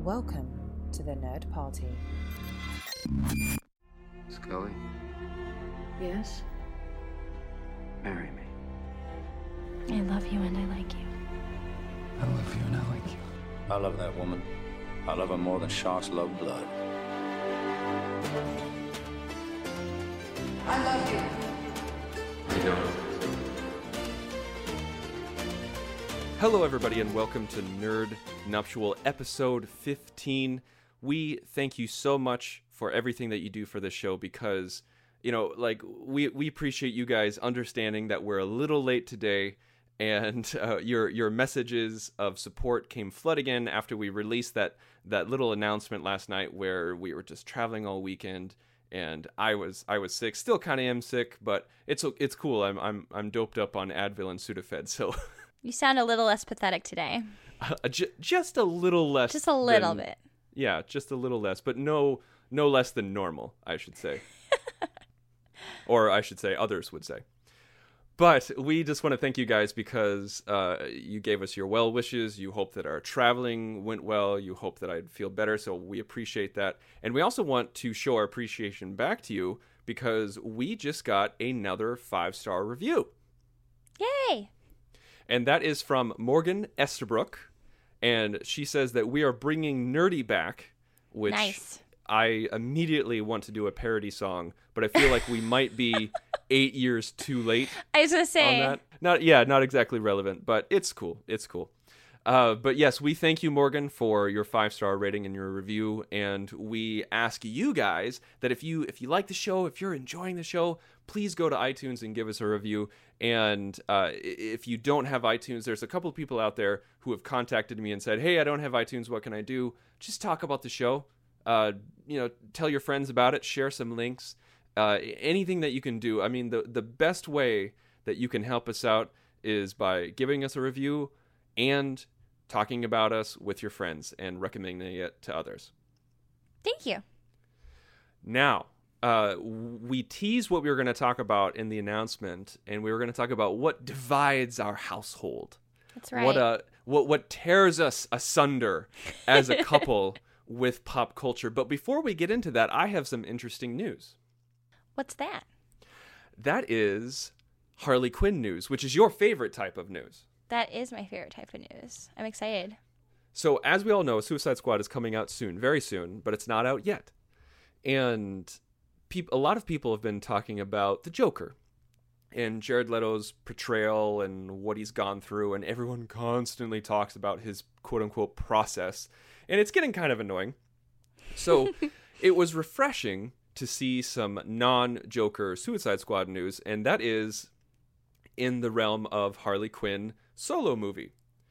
Welcome to the Nerd Party. Scully, Yes? marry me. I love you and I like you. I love you and I like you. I love that woman. I love her more than sharks love blood. I love you. You don't. Hello, everybody, and welcome to Nerd Nuptial episode 15. We thank you so much for everything that you do for this show because, you know, like, we appreciate you guys understanding that we're a little late today, and your messages of support came flooding in after we released that little announcement last night where we were just traveling all weekend, and I was sick, still kind of am sick, but it's cool. I'm doped up on Advil and Sudafed, so. You sound a little less pathetic today. Just a little less. Just a little bit. Yeah, just a little less, but no less than normal, I should say. Or I should say, others would say. But we just want to thank you guys because you gave us your well wishes. You hope that our traveling went well. You hope that I'd feel better, so we appreciate that. And we also want to show our appreciation back to you because we just got another 5-star review. Yay! And that is from Morgan Esterbrook. And she says that we are bringing Nerdy back, which Nice. I immediately want to do a parody song, but I feel like we might be 8 years too late I was going to say. on that. Not exactly relevant, but it's cool. It's cool. But yes, we thank you, Morgan, for your 5-star rating and your review. And we ask you guys that if you like the show, if you're enjoying the show, please go to iTunes and give us a review. And if you don't have iTunes, there's a couple of people out there who have contacted me and said, hey, I don't have iTunes. What can I do? Just talk about the show. Tell your friends about it. Share some links. Anything that you can do. I mean, the best way that you can help us out is by giving us a review and talking about us with your friends and recommending it to others. Thank you. Now, we teased what we were going to talk about in the announcement, and we were going to talk about what divides our household. That's right. What tears us asunder as a couple with pop culture. But before we get into that, I have some interesting news. What's that? That is Harley Quinn news, which is your favorite type of news. That is my favorite type of news. I'm excited. So, as we all know, Suicide Squad is coming out soon, very soon, but it's not out yet. And a lot of people have been talking about the Joker and Jared Leto's portrayal and what he's gone through, and everyone constantly talks about his quote-unquote process, and it's getting kind of annoying. So, it was refreshing to see some non-Joker Suicide Squad news, and that is in the realm of Harley Quinn solo movie.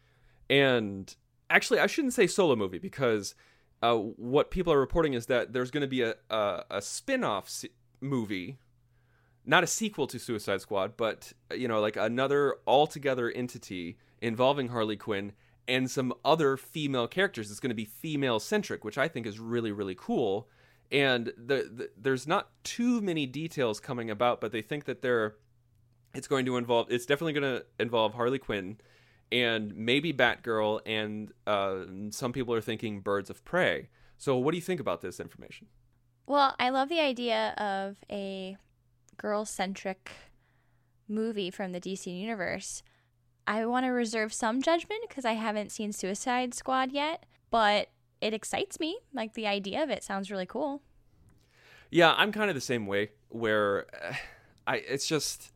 And actually, I shouldn't say solo movie because what people are reporting is that there's going to be a spin-off movie, not a sequel to Suicide Squad, but like another altogether entity involving Harley Quinn and some other female characters. It's going to be female-centric, which I think is really, really cool. And there's not too many details coming about, but they think that it's definitely going to involve Harley Quinn and maybe Batgirl, and some people are thinking Birds of Prey. So what do you think about this information? Well, I love the idea of a girl-centric movie from the DC universe. I want to reserve some judgment because I haven't seen Suicide Squad yet, but it excites me. Like, the idea of it sounds really cool. Yeah, I'm kind of the same way where it's just...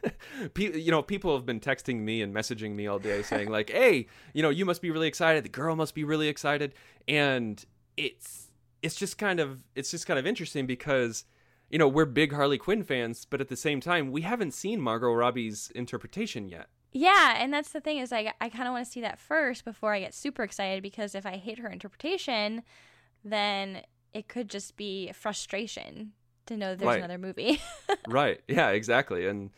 people have been texting me and messaging me all day saying like, hey, you must be really excited. The girl must be really excited. And it's just kind of interesting because, we're big Harley Quinn fans, but at the same time, we haven't seen Margot Robbie's interpretation yet. Yeah, and that's the thing is I kind of want to see that first before I get super excited, because if I hate her interpretation, then it could just be frustration to know there's Right. another movie. Right. Yeah, exactly. And,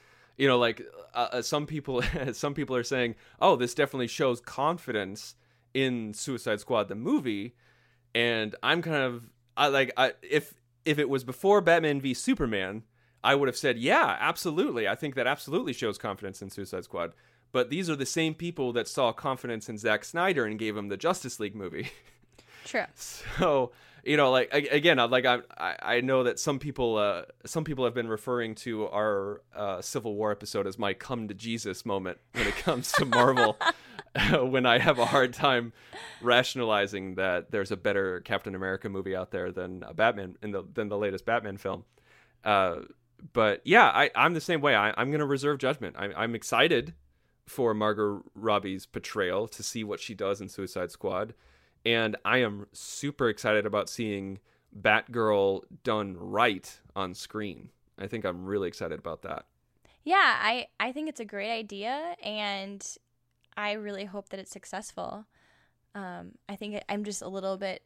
some people are saying, oh, this definitely shows confidence in Suicide Squad, the movie. And I'm kind of, if it was before Batman v Superman, I would have said, yeah, absolutely. I think that absolutely shows confidence in Suicide Squad. But these are the same people that saw confidence in Zack Snyder and gave him the Justice League movie. True. So, like again, I know that some people have been referring to our Civil War episode as my come to Jesus moment when it comes to Marvel. When I have a hard time rationalizing that there's a better Captain America movie out there than a Batman than the latest Batman film. But yeah, I'm the same way. I'm going to reserve judgment. I'm excited for Margot Robbie's portrayal, to see what she does in Suicide Squad. And I am super excited about seeing Batgirl done right on screen. I think I'm really excited about that. Yeah, I think it's a great idea, and I really hope that it's successful. I think I'm just a little bit,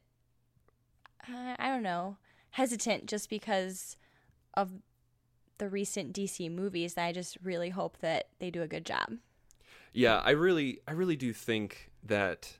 I don't know, hesitant just because of the recent DC movies. That I just really hope that they do a good job. Yeah, I really do think that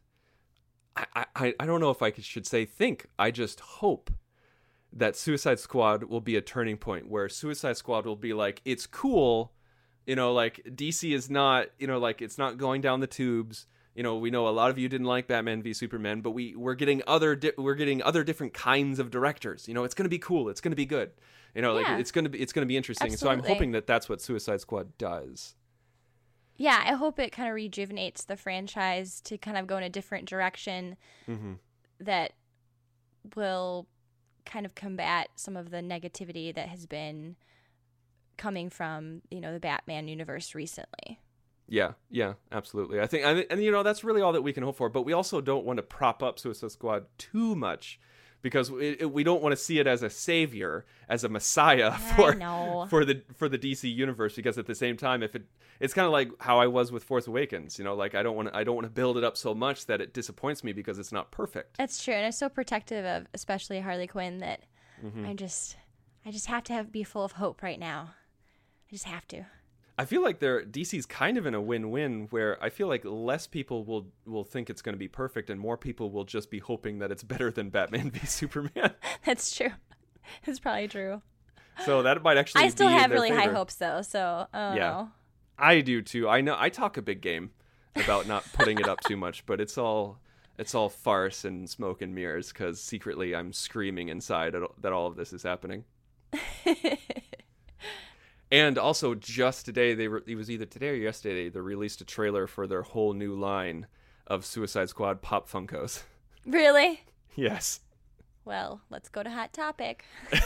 I don't know if I should say think. I just hope that Suicide Squad will be a turning point where Suicide Squad will be like, it's cool, like DC is not, like it's not going down the tubes. We know a lot of you didn't like Batman v Superman, but we're getting other different kinds of directors. It's going to be cool. It's going to be good. Like it's going to be interesting. Absolutely. So I'm hoping that that's what Suicide Squad does. Yeah, I hope it kind of rejuvenates the franchise to kind of go in a different direction that will kind of combat some of the negativity that has been coming from, the Batman universe recently. Yeah, absolutely. I think, and that's really all that we can hope for. But we also don't want to prop up Suicide Squad too much, because we don't want to see it as a savior, as a messiah for the DC universe. Because at the same time, it's kind of like how I was with Force Awakens. Like I don't want to build it up so much that it disappoints me because it's not perfect. That's true, and I'm so protective of especially Harley Quinn that I just have to be full of hope right now. I just have to. I feel like DC's kind of in a win-win, where I feel like less people will think it's going to be perfect, and more people will just be hoping that it's better than Batman v Superman. That's true. It's probably true. So that might actually be I still have really favor. high hopes, though, so I don't know. I do too. I know I talk a big game about not putting it up too much, but it's all farce and smoke and mirrors, because secretly I'm screaming inside that all of this is happening. And also, just today, it was either today or yesterday, they released a trailer for their whole new line of Suicide Squad Pop Funkos. Really? Yes. Well, let's go to Hot Topic.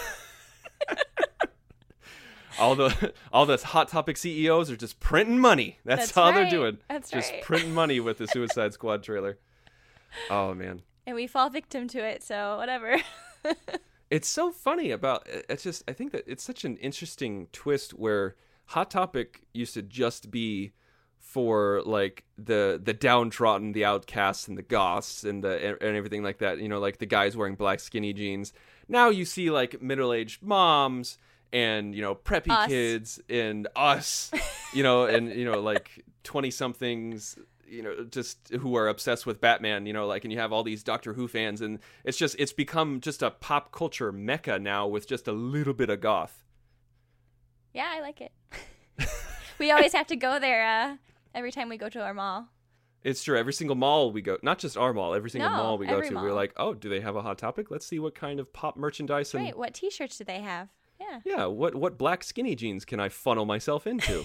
All the Hot Topic CEOs are just printing money. That's all they're doing. That's just right. printing money with the Suicide Squad trailer. Oh, man. And we fall victim to it, so whatever. It's so funny I think that it's such an interesting twist where Hot Topic used to just be for like the downtrodden, the outcasts, and the goths and everything like that. Like the guys wearing black skinny jeans. Now you see like middle-aged moms and preppy kids and us, and like 20-somethings. Just who are obsessed with Batman, and you have all these Doctor Who fans, and it's become just a pop culture mecca now with just a little bit of goth. Yeah, I like it. We always have to go there every time we go to our mall. It's true. Every single mall we go, not just our mall, every single mall we go to, mall. we're like, oh, do they have a Hot Topic? Let's see what kind of pop merchandise. Right, what t-shirts do they have? Yeah. Yeah, what black skinny jeans can I funnel myself into?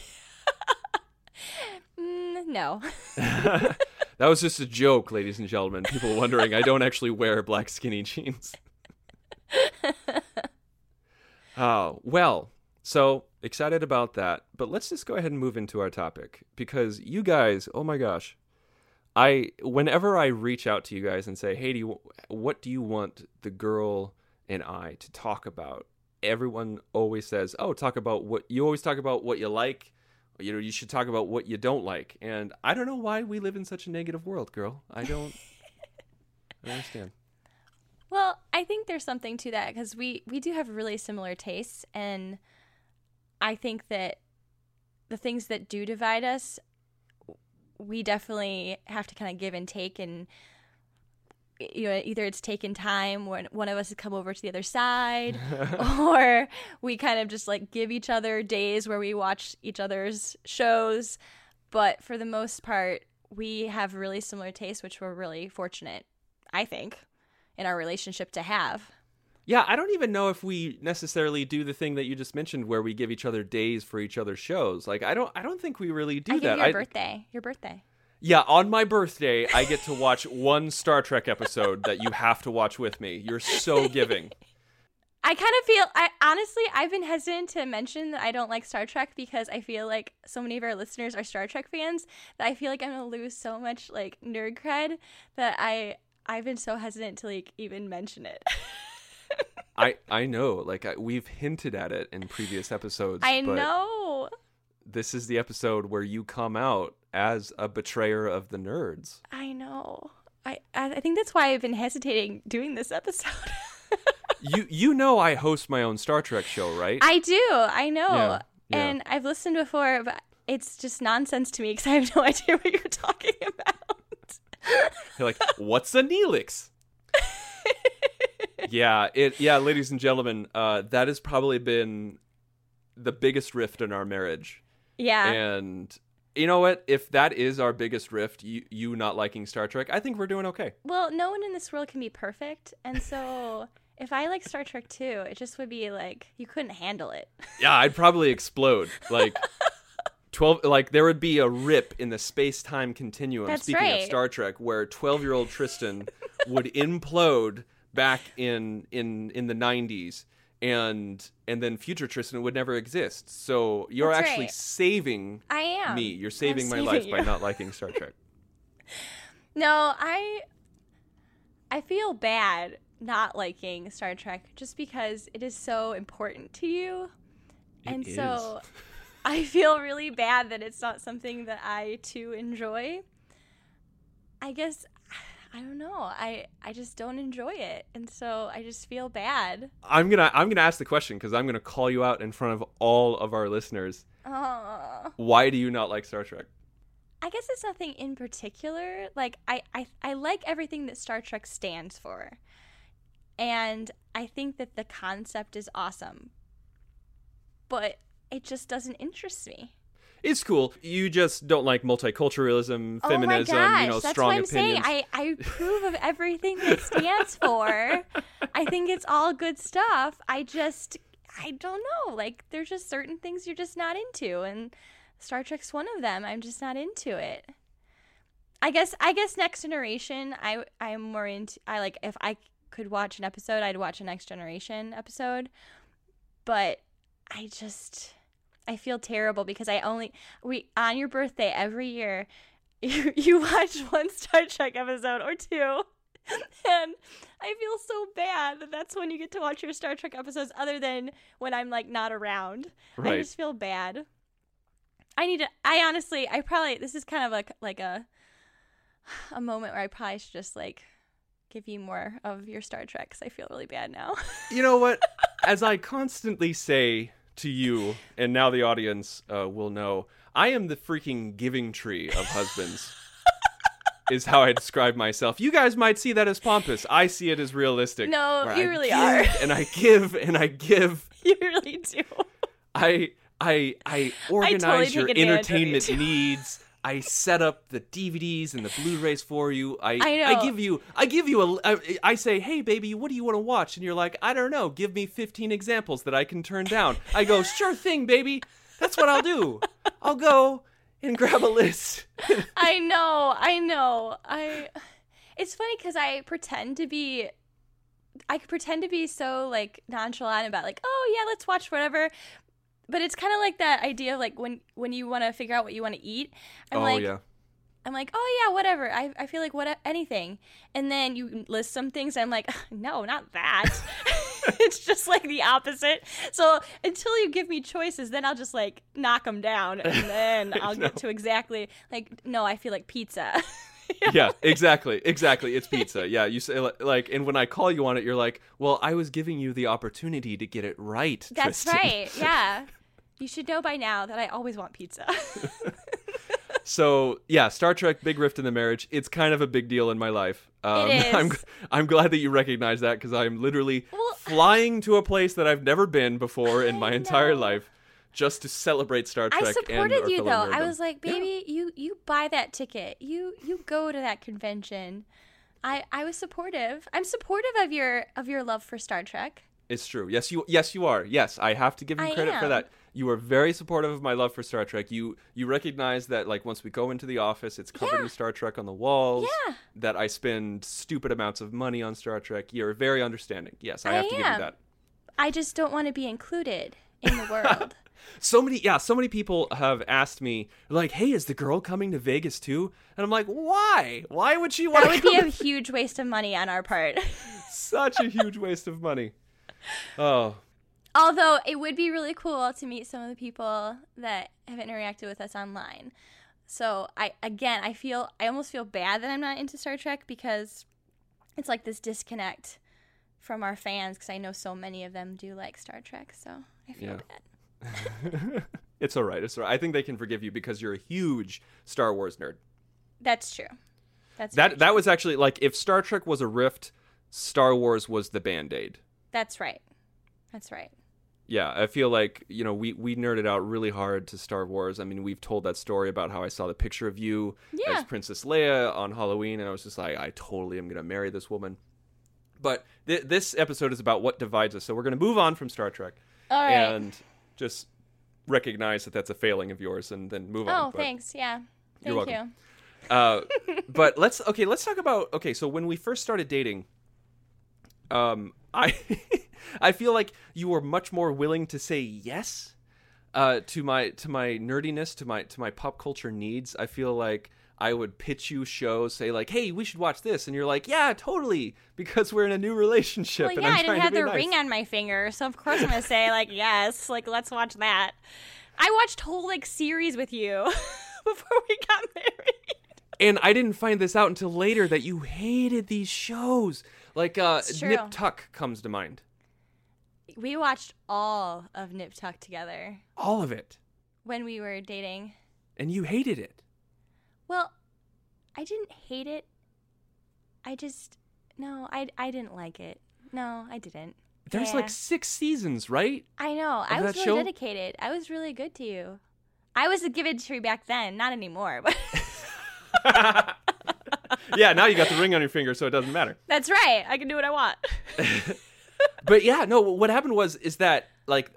No. That was just a joke, ladies and gentlemen. People wondering, I don't actually wear black skinny jeans. Oh, well, so excited about that. But let's just go ahead and move into our topic, because you guys, oh my gosh, whenever I reach out to you guys and say, hey, what do you want the girl and I to talk about? Everyone always says, oh, you always talk about what you like. You should talk about what you don't like. And I don't know why we live in such a negative world, girl. I don't understand. Well, I think there's something to that, because we do have really similar tastes. And I think that the things that do divide us, we definitely have to kind of give and take. And either it's taken time when one of us has come over to the other side, or we kind of just like give each other days where we watch each other's shows. But for the most part, we have really similar tastes, which we're really fortunate, I think. in our relationship to have. Yeah, I don't even know if we necessarily do the thing that you just mentioned where we give each other days for each other's shows. Like, I don't think we really do that. Your birthday. Yeah, on my birthday, I get to watch one Star Trek episode that you have to watch with me. You're so giving. I kind of feel, honestly, I've been hesitant to mention that I don't like Star Trek because I feel like so many of our listeners are Star Trek fans that I feel like I'm going to lose so much, like, nerd cred that I've been so hesitant to, like, even mention it. I know, like, we've hinted at it in previous episodes. I but know. This is the episode where you come out as a betrayer of the nerds. I know. I think that's why I've been hesitating doing this episode. You know I host my own Star Trek show, right? I do. I know. Yeah. And I've listened before, but it's just nonsense to me because I have no idea what you're talking about. You're like, what's a Neelix? Yeah, ladies and gentlemen, that has probably been the biggest rift in our marriage. Yeah. And you know what? If that is our biggest rift, you not liking Star Trek, I think we're doing okay. Well, no one in this world can be perfect. And so if I like Star Trek too, it just would be like, you couldn't handle it. Yeah, I'd probably explode. Like 12, like there would be a rip in the space-time continuum. That's Speaking right. of Star Trek, where 12-year-old Tristan would implode back in the 90s. And then future Tristan would never exist. So you're That's actually right. saving I am. me. You're saving my saving life you. by not liking Star Trek. No, I feel bad not liking Star Trek just because it is so important to you. And It so is. I feel really bad that it's not something that I too enjoy. I guess, I don't know. I just don't enjoy it. And so I just feel bad. I'm gonna ask the question because I'm gonna call you out in front of all of our listeners. Why do you not like Star Trek? I guess it's nothing in particular. Like, I like everything that Star Trek stands for. And I think that the concept is awesome. But it just doesn't interest me. It's cool. You just don't like multiculturalism, feminism, oh my gosh, you know, that's strong what I'm opinions. saying. I approve of everything that it stands for. I think it's all good stuff. I don't know. Like, there's just certain things you're just not into, and Star Trek's one of them. I'm just not into it. I guess Next Generation, I'm more into. I like, if I could watch an episode, I'd watch a Next Generation episode. But I feel terrible because on your birthday every year, you watch one Star Trek episode or two, and I feel so bad that that's when you get to watch your Star Trek episodes other than when I'm, like, not around. Right. I just feel bad. This is kind of like a moment where I probably should just, like, give you more of your Star Trek because I feel really bad now. You know what? As I constantly say to you, and now the audience will know, I am the freaking giving tree of husbands. Is how I describe myself. You guys might see that as pompous. I see it as realistic. No, where you I really give, are. And I give and I give. You really do. I organize totally your take advantage of you, entertainment too. needs. I set up the DVDs and the Blu-rays for you. I know. I give you I say, hey baby, what do you want to watch? And you're like, I don't know. Give me 15 examples that I can turn down. I go, sure thing, baby. That's what I'll do. I'll go and grab a list. I know. It's funny because I could pretend to be so, like, nonchalant about, like, oh yeah, let's watch whatever. But it's kind of like that idea of, like, when you want to figure out what you want to eat. I'm like, oh yeah, whatever. I feel like anything. And then you list some things and I'm like, no, not that. It's just, like, the opposite. So until you give me choices, then I'll just, like, knock them down. And then I'll get to exactly, like, no, I feel like pizza. Yeah, exactly. It's pizza. Yeah, you say, like, and when I call you on it, you're like, well, I was giving you the opportunity to get it right, That's Tristan. right. Yeah. You should know by now that I always want pizza. So, yeah, Star Trek, big rift in the marriage. It's kind of a big deal in my life. It is. I'm glad that you recognize that because I'm literally flying to a place that I've never been before in my entire life just to celebrate Star Trek. I supported and you, our fellow though. I nerddom. was like, baby, you buy that ticket. You go to that convention. I was supportive. I'm supportive of your love for Star Trek. It's true. Yes, you are. Yes, I have to give you credit for that. You are very supportive of my love for Star Trek. You recognize that, like, once we go into the office, it's covered in Star Trek on the walls. Yeah. That I spend stupid amounts of money on Star Trek. You're very understanding. Yes, I have to give you that. I just don't want to be included in the world. So many people have asked me, like, hey, is the girl coming to Vegas too? And I'm like, why? Why would she want to That would be a huge waste of money on our part. Such a huge waste of money. Oh. Although it would be really cool to meet some of the people that have interacted with us online. So I almost feel bad that I'm not into Star Trek because it's like this disconnect from our fans because I know so many of them do like Star Trek. So I feel bad. It's all right. It's all right. I think they can forgive you because you're a huge Star Wars nerd. That's true. That was actually, like, if Star Trek was a rift, Star Wars was the Band-Aid. That's right. Yeah, I feel like, you know, we nerded out really hard to Star Wars. I mean, we've told that story about how I saw the picture of you as Princess Leia on Halloween, and I was just like, I totally am going to marry this woman. But this episode is about what divides us, so we're going to move on from Star Trek. All right. And just recognize that that's a failing of yours and then move on. Oh, thanks. Yeah. You're Thank welcome. But let's talk about, so when we first started dating, I feel like you were much more willing to say yes to my nerdiness, to my pop culture needs. I feel like I would pitch you shows, say like, hey, we should watch this, and you're like, yeah, totally, because we're in a new relationship. Well, and yeah, I'm I didn't trying have to be the nice. ring on my finger, so of course I'm gonna say like, yes, like let's watch that. I watched whole like series with you before we got married. And I didn't find this out until later that you hated these shows. Like Nip Tuck comes to mind. We watched all of Nip Tuck together. All of it. When we were dating. And you hated it. Well, I didn't hate it. I didn't like it. No, I didn't. There's like 6 seasons, right? I know. I was really dedicated. I was really good to you. I was a give-it tree back then, not anymore. But yeah, now you got the ring on your finger, so it doesn't matter. That's right. I can do what I want. But yeah, no, what happened is that, like,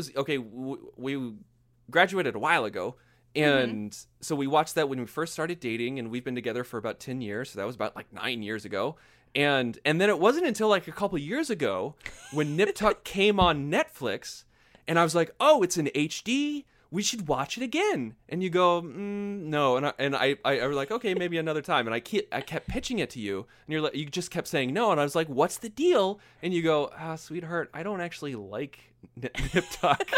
we graduated a while ago, and so we watched that when we first started dating, and we've been together for about 10 years, so that was about like 9 years ago. And then it wasn't until like a couple years ago when Nip Tuck came on Netflix, and I was like, oh, it's in HD. We should watch it again. And you go, no. And I was like, okay, maybe another time. And I kept pitching it to you, and you just kept saying no. And I was like, what's the deal? And you go, sweetheart, I don't actually like Nip Tuck.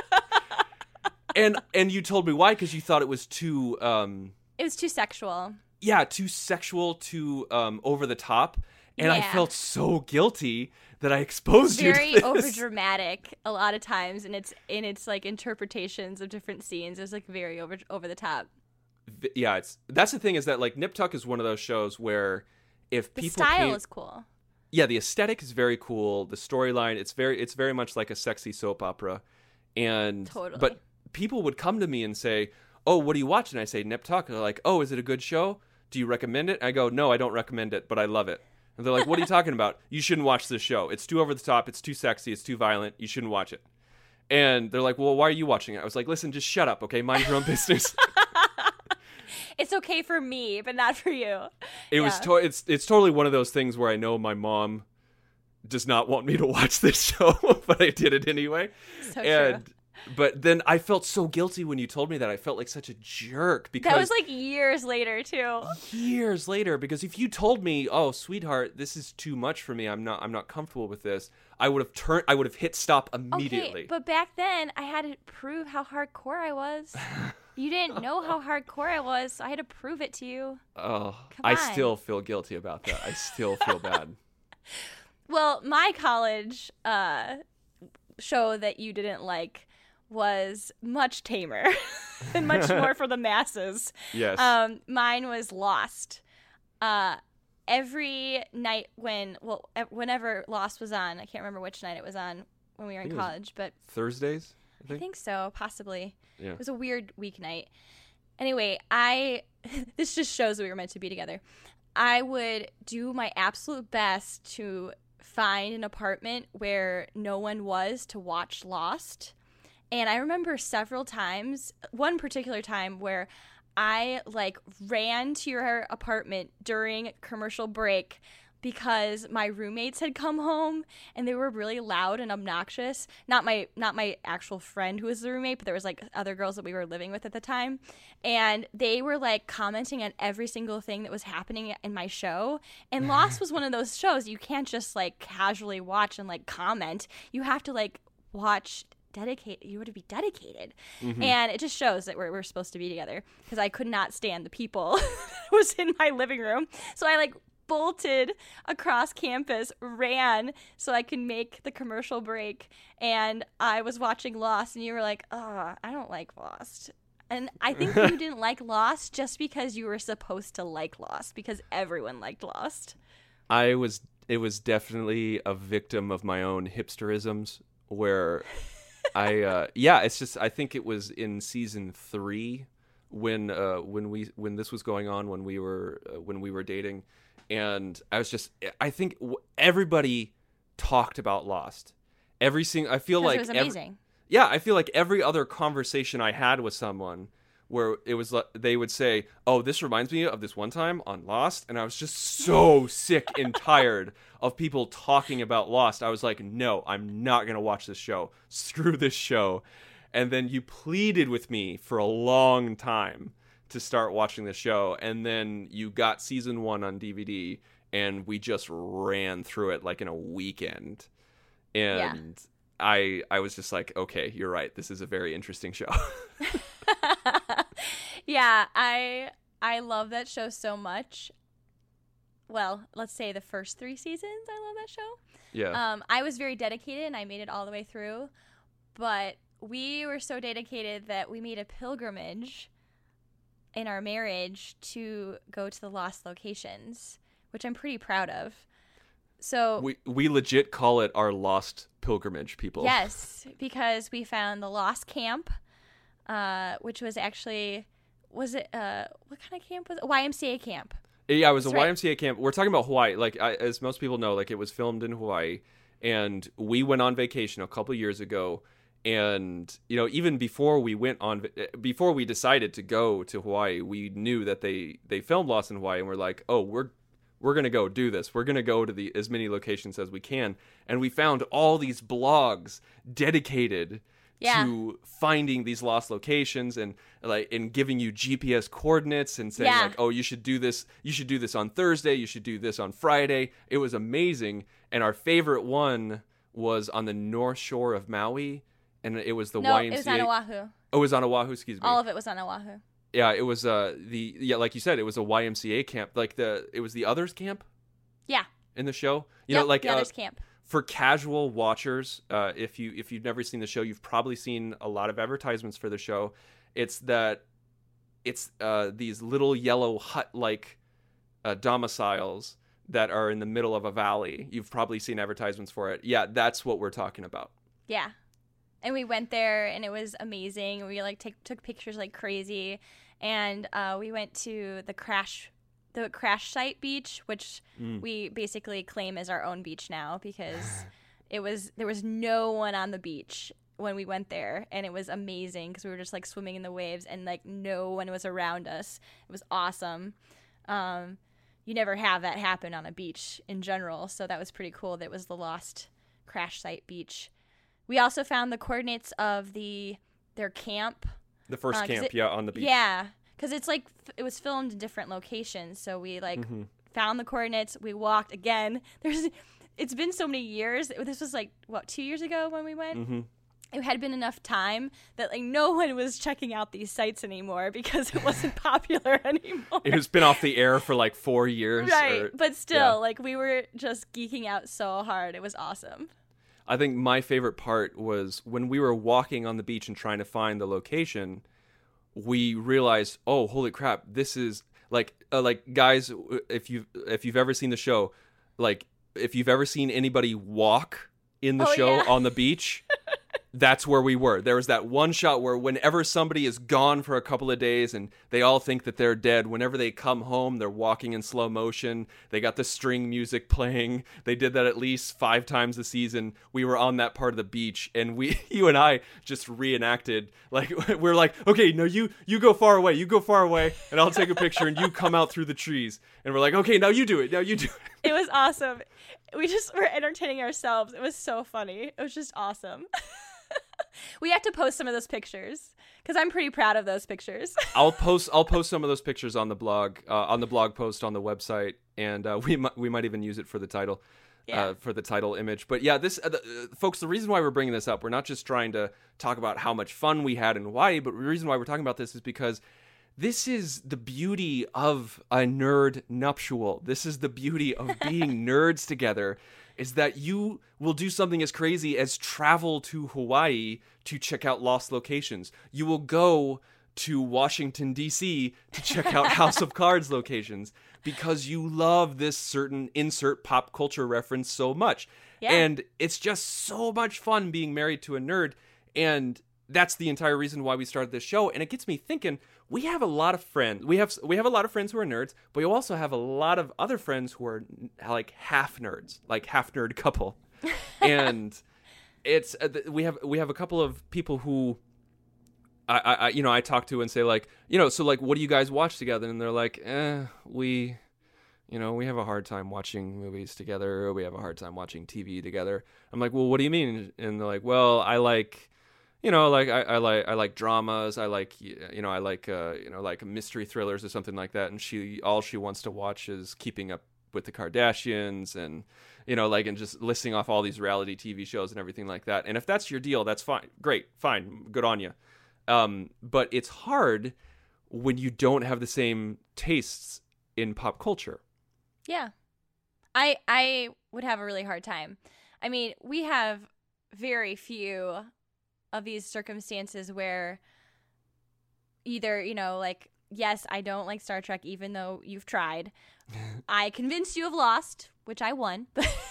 and you told me why, because you thought it was too it was too sexual. Yeah, too sexual, too over the top. And I felt so guilty that I exposed you to this. Very overdramatic a lot of times, and it's like interpretations of different scenes. It's like very over the top. Yeah, that's the thing, is that like Nip Tuck is one of those shows where if the people style is cool. Yeah, the aesthetic is very cool. The storyline, it's very much like a sexy soap opera. And totally. But people would come to me and say, "Oh, what are you watching?" I say, "Nip Tuck." And they're like, "Oh, is it a good show? Do you recommend it?" I go, "No, I don't recommend it, but I love it." And they're like, "What are you talking about? You shouldn't watch this show. It's too over the top. It's too sexy. It's too violent. You shouldn't watch it." And they're like, "Well, why are you watching it?" I was like, "Listen, just shut up, okay? Mind your own business." It's okay for me, but not for you. It's totally one of those things where I know my mom does not want me to watch this show, but I did it anyway. So true. But then I felt so guilty when you told me that. I felt like such a jerk, because that was like years later too. Years later, because if you told me, "Oh, sweetheart, this is too much for me. I'm not comfortable with this," I would have hit stop immediately. Okay, but back then I had to prove how hardcore I was. You didn't know how hardcore I was, so I had to prove it to you. Oh, Come I on. still feel guilty about that. I still feel bad. Well, my college show that you didn't like was much tamer and much more for the masses. Yes. Mine was Lost. Every night whenever Lost was on, I can't remember which night it was on when we were in college, but Thursdays, I think so, possibly. Yeah. It was a weird weeknight. Anyway, this just shows that we were meant to be together. I would do my absolute best to find an apartment where no one was to watch Lost. And I remember several times, one particular time where I ran to your apartment during commercial break because my roommates had come home and they were really loud and obnoxious. Not my actual friend who was the roommate, but there was other girls that we were living with at the time. And they were commenting on every single thing that was happening in my show. And Lost was one of those shows you can't just casually watch and comment. You have to watch you were to be dedicated. Mm-hmm. And it just shows that we're supposed to be together, because I could not stand the people that was in my living room. So I bolted across campus, ran so I could make the commercial break, and I was watching Lost, and you were like, oh, I don't like Lost. And I think you didn't like Lost just because you were supposed to like Lost, because everyone liked Lost. It was definitely a victim of my own hipsterisms, where it's just, I think it was in season 3 when this was going on, when we were dating, and I think everybody talked about Lost. I feel like it was amazing. I feel like every other conversation I had with someone where it was they would say, oh, this reminds me of this one time on Lost, and I was just so sick and tired of people talking about Lost. I was like, no, I'm not going to watch this show. Screw this show. And then you pleaded with me for a long time to start watching the show, and then you got season 1 on DVD, and we just ran through it in a weekend. And I was just like, okay, you're right. This is a very interesting show. Yeah, I love that show so much. Well, let's say the first 3 seasons, I love that show. Yeah. I was very dedicated, and I made it all the way through. But we were so dedicated that we made a pilgrimage in our marriage to go to the Lost locations, which I'm pretty proud of. So we legit call it our Lost pilgrimage, people. Yes, because we found the Lost Camp, which was actually, what kind of camp was it? A YMCA camp. Yeah, it was a right. YMCA camp. We're talking about Hawaii. As most people know, it was filmed in Hawaii, and we went on vacation a couple years ago. And even before we decided to go to Hawaii, we knew that they filmed Lost in Hawaii, and we're like, oh, we're gonna go do this. We're gonna go to as many locations as we can. And we found all these blogs dedicated to finding these lost locations, and giving you GPS coordinates, and saying oh, you should do this on Thursday, you should do this on Friday. It was amazing. And our favorite one was on the north shore of Maui. And it was the YMCA. It was on Oahu. Oh, it was on Oahu, excuse me. All of it was on Oahu. Yeah, it was like you said, it was a YMCA camp. It was the Others camp? Yeah. In the show? The Others camp. For casual watchers, if you've never seen the show, you've probably seen a lot of advertisements for the show. It's these little yellow hut-like domiciles that are in the middle of a valley. You've probably seen advertisements for it. Yeah, that's what we're talking about. Yeah. And we went there, and it was amazing. We took pictures like crazy, and we went to the crash site beach, which we basically claim as our own beach now, because there was no one on the beach when we went there, and it was amazing because we were just swimming in the waves, and no one was around us. It was awesome. You never have that happen on a beach in general, so that was pretty cool. That was the Lost crash site beach. We also found the coordinates of their camp. The first camp, on the beach. Yeah, because it's it was filmed in different locations. So we found the coordinates. We walked again. It's been so many years. This was 2 years ago when we went. Mm-hmm. It had been enough time that no one was checking out these sites anymore because it wasn't popular anymore. It has been off the air for 4 years. Right, but still, we were just geeking out so hard. It was awesome. I think my favorite part was when we were walking on the beach and trying to find the location, we realized, oh, holy crap, this is guys, if you've ever seen the show, if you've ever seen anybody walk in the show on the beach, that's where we were. There was that one shot where whenever somebody is gone for a couple of days and they all think that they're dead, whenever they come home, they're walking in slow motion. They got the string music playing. They did that at least 5 times a season. We were on that part of the beach, and you and I just reenacted. Like, we're like, okay, no, you go far away, and I'll take a picture, and you come out through the trees. And we're like, okay, now you do it. It was awesome. We just were entertaining ourselves. It was so funny. It was just awesome. We have to post some of those pictures because I'm pretty proud of those pictures. I'll post some of those pictures on the blog post on the website, and we might even use it for the title, for the title image. But yeah, folks, the reason why we're bringing this up, we're not just trying to talk about how much fun we had in Hawaii, but the reason why we're talking about this is because this is the beauty of a nerd nuptial. This is the beauty of being nerds together, is that you will do something as crazy as travel to Hawaii to check out lost locations. You will go to Washington, D.C. to check out House of Cards locations because you love this certain insert pop culture reference so much. Yeah. And it's just so much fun being married to a nerd. And that's the entire reason why we started this show. And it gets me thinking, we have a lot of friends. We have a lot of friends who are nerds, but we also have a lot of other friends who are like half nerds, like half nerd couple. And it's we have a couple of people who I talk to and say, like, so like, what do you guys watch together? And they're like, we have a hard time watching movies together, or we have a hard time watching TV together. I'm like, well, what do you mean? And they're like, well, I like I like dramas. I like like mystery thrillers or something like that. And all she wants to watch is Keeping Up with the Kardashians, and and just listing off all these reality TV shows and everything like that. And if that's your deal, that's fine. Great, fine, good on you. But it's hard when you don't have the same tastes in pop culture. Yeah, I would have a really hard time. I mean, we have very few of these circumstances where either, like, yes, I don't like Star Trek, even though you've tried. I convinced you of Lost, which I won.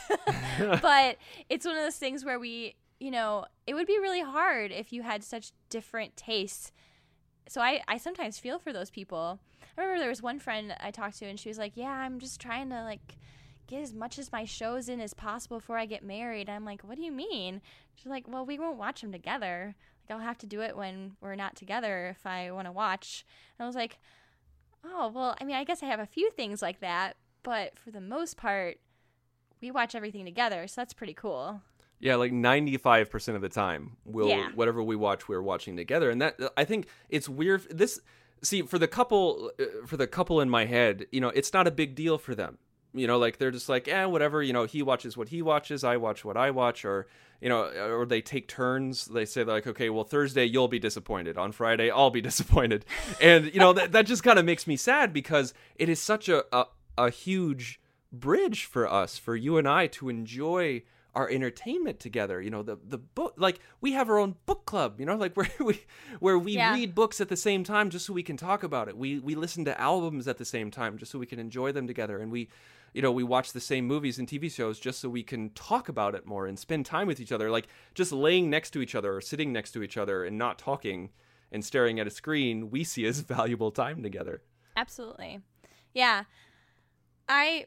But it's one of those things where we, it would be really hard if you had such different tastes. So I sometimes feel for those people. I remember there was one friend I talked to, and she was like, yeah, I'm just trying to, like, get as much as my shows in as possible before I get married. I'm like, what do you mean? She's like, well, we won't watch them together. Like, I'll have to do it when we're not together if I want to watch. And I was like, oh, well, I mean, I guess I have a few things like that, but for the most part, we watch everything together, so that's pretty cool. Yeah, like 95% of the time, whatever we watch, we're watching together. And that, I think it's weird. For the couple in my head, it's not a big deal for them. Like, they're just like, whatever, he watches what he watches, I watch what I watch, or they take turns. They say, like, okay, well, Thursday you'll be disappointed. On Friday, I'll be disappointed. And, that just kind of makes me sad, because it is such a huge bridge for us, for you and I, to enjoy our entertainment together. The book, like, we have our own book club, like where we read books at the same time just so we can talk about it. We listen to albums at the same time just so we can enjoy them together. And we watch the same movies and TV shows just so we can talk about it more and spend time with each other. Like, just laying next to each other or sitting next to each other and not talking and staring at a screen, we see as valuable time together. Absolutely. Yeah. I'm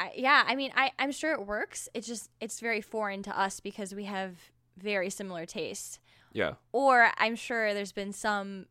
sure it works. It's very foreign to us because we have very similar tastes. Yeah. Or I'm sure there's been some,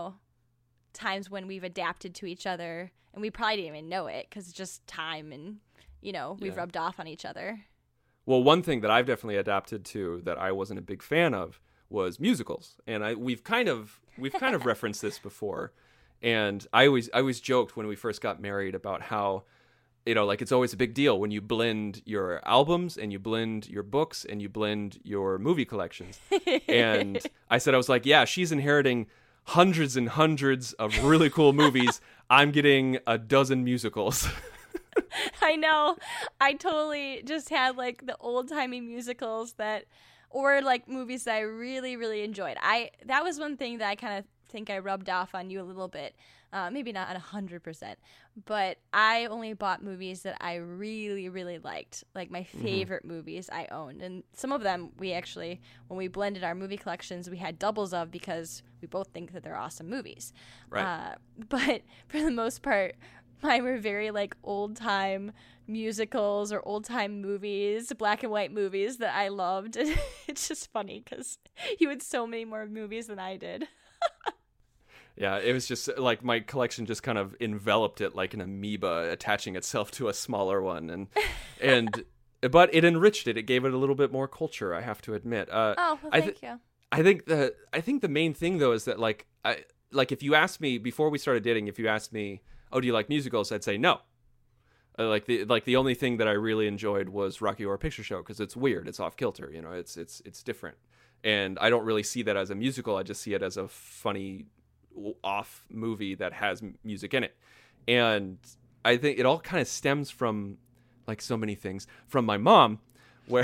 times when we've adapted to each other and we probably didn't even know it because it's just time and, we've rubbed off on each other. Well, one thing that I've definitely adapted to that I wasn't a big fan of was musicals. And we've kind of referenced this before. And I always joked when we first got married about how, like, it's always a big deal when you blend your albums and you blend your books and you blend your movie collections. And I was like, yeah, she's inheriting hundreds and hundreds of really cool movies. I'm getting a dozen musicals. I know. I totally just had, like, the old-timey musicals or like movies that I really, really enjoyed. That was one thing that I kind of think I rubbed off on you a little bit. Maybe not at 100%, but I only bought movies that I really, really liked, like my favorite movies I owned. And some of them we actually, when we blended our movie collections, we had doubles of because we both think that they're awesome movies. Right. But for the most part, mine were very like old time musicals or old time movies, black and white movies that I loved. And it's just funny because you had so many more movies than I did. Yeah, it was just like my collection just kind of enveloped it like an amoeba attaching itself to a smaller one, and but it enriched it. It gave it a little bit more culture, I have to admit. Thank you. I think the main thing though is that like if you asked me before we started dating, if you asked me, "Oh, do you like musicals?" I'd say no. The only thing that I really enjoyed was Rocky Horror Picture Show because it's weird, it's off kilter, you know, it's different, and I don't really see that as a musical. I just see it as a funny off movie that has music in it. And I think it all kind of stems from, like so many things, from my mom, where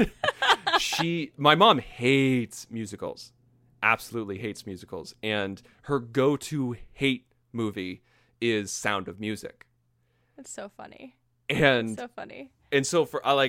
my mom hates musicals, absolutely hates musicals, and her go-to hate movie is Sound of Music. It's so funny. And so funny. And so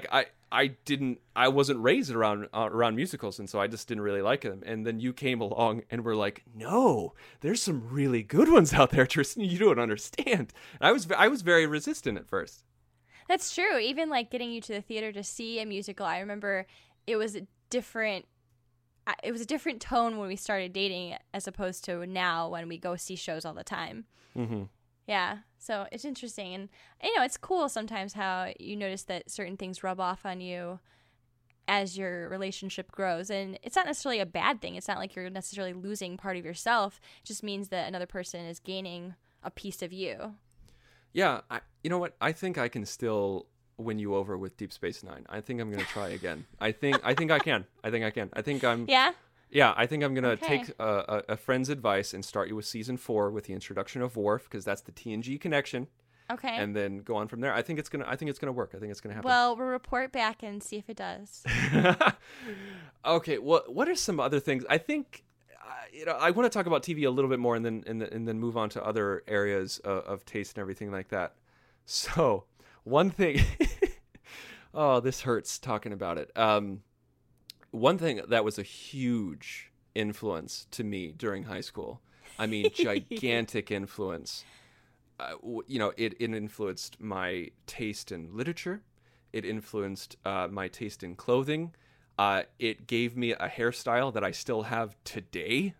I wasn't raised around musicals, and so I just didn't really like them. And then you came along and were like, "No, there's some really good ones out there, Tristan. You don't understand." And I was very resistant at first. That's true. Even like getting you to the theater to see a musical, I remember it was a different tone when we started dating as opposed to now when we go see shows all the time. Mm-hmm. Yeah, so it's interesting, and it's cool sometimes how you notice that certain things rub off on you as your relationship grows, and it's not necessarily a bad thing. It's not like you're necessarily losing part of yourself. It just means that another person is gaining a piece of you. Yeah, you know what? I think I can still win you over with Deep Space Nine. I think I'm going to try again. I think I can. I think I'm... Yeah? Yeah, I think I'm going to take a friend's advice and start you with season 4 with the introduction of Worf, because that's the TNG connection. Okay. And then go on from there. I think it's gonna work. I think it's gonna happen. Well, we'll report back and see if it does. Okay. Well, what are some other things? I think I want to talk about TV a little bit more, and then move on to other areas of taste and everything like that. So one thing. Oh, this hurts talking about it. One thing that was a huge influence to me during high school. I mean, gigantic influence. It influenced my taste in literature. It influenced my taste in clothing. It gave me a hairstyle that I still have today.